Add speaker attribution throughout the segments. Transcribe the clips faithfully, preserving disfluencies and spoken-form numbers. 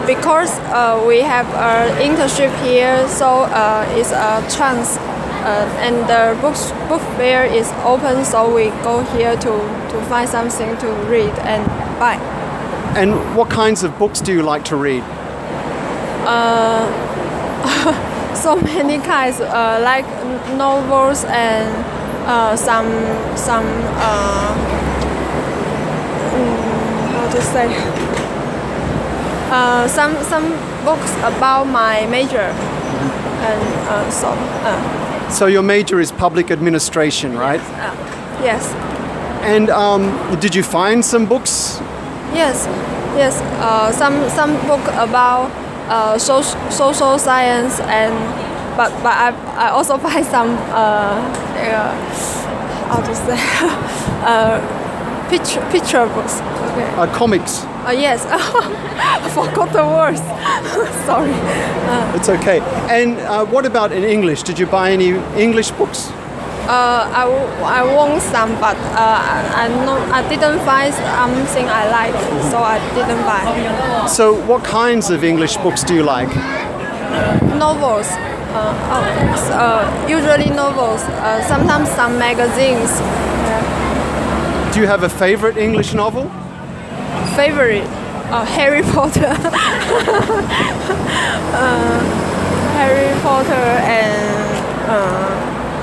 Speaker 1: Because uh, we have an internship here, so uh, it's a chance, uh, and the books, book fair is open, so we go here to, to find something to read and buy.
Speaker 2: And what kinds of books do you like to read?
Speaker 1: Uh, so many kinds, uh, like novels and uh, some some uh, mm, how to say uh, some some books about my major, and uh, so. Uh,
Speaker 2: So your major is public administration, right?
Speaker 1: Uh, yes.
Speaker 2: And um, did you find some books?
Speaker 1: Yes. Yes. Uh, some some book about uh, social social science, and but but I I also find some uh, uh how to say uh picture picture books. Okay.
Speaker 2: Uh, comics.
Speaker 1: Uh, yes. I forgot the words. Sorry. Uh,
Speaker 2: It's okay. And uh, what about in English? Did you buy any English books?
Speaker 1: uh, I, w- I want some, but uh, I, I, no, I didn't find something I like, so I didn't buy.
Speaker 2: So what kinds of English books do you like?
Speaker 1: Novels. Uh, oh, uh, usually novels. Uh, sometimes some magazines.
Speaker 2: Do you have a favorite English novel?
Speaker 1: Favorite. Uh, Harry Potter. uh, Harry Potter and uh,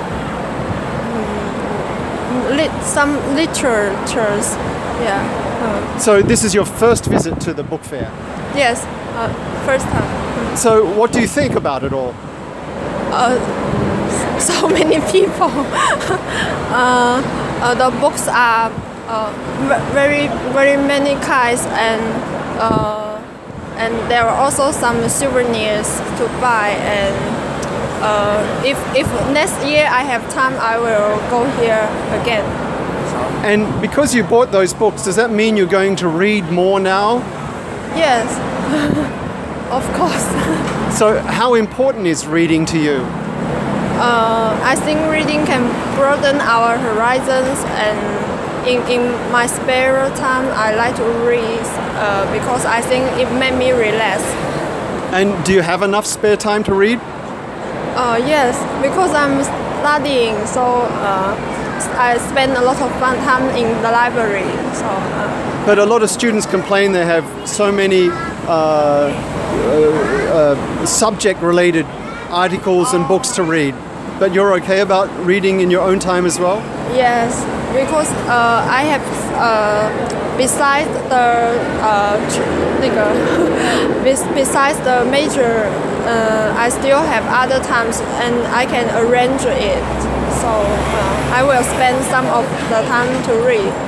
Speaker 1: mm, lit- some literatures. Yeah. Uh,
Speaker 2: So this is your first visit to the book fair.
Speaker 1: yes. Uh, first time.
Speaker 2: So what do you think about it all?
Speaker 1: Uh, so many people. uh, uh, the books are uh, v- very very many kinds, and uh, and there are also some souvenirs to buy. And uh, if if next year I have time, I will go here again.
Speaker 2: And because you bought those books, does that mean you're going to read more now?
Speaker 1: Yes, of course.
Speaker 2: So how important is reading to you?
Speaker 1: Uh, I think reading can broaden our horizons, and in, in my spare time, I like to read uh, because I think it made me relax.
Speaker 2: And do you have enough spare time to read?
Speaker 1: Uh, yes, because I'm studying, so uh, I spend a lot of fun time in the library. So. Uh,
Speaker 2: But a lot of students complain they have so many uh, uh, uh, subject-related articles and books to read. But you're okay about reading in your own time as well?
Speaker 1: Yes, because uh, I have uh, besides the uh, tr- 那个 bes- besides the major, uh, I still have other times, and I can arrange it. So uh, I will spend some of the time to read.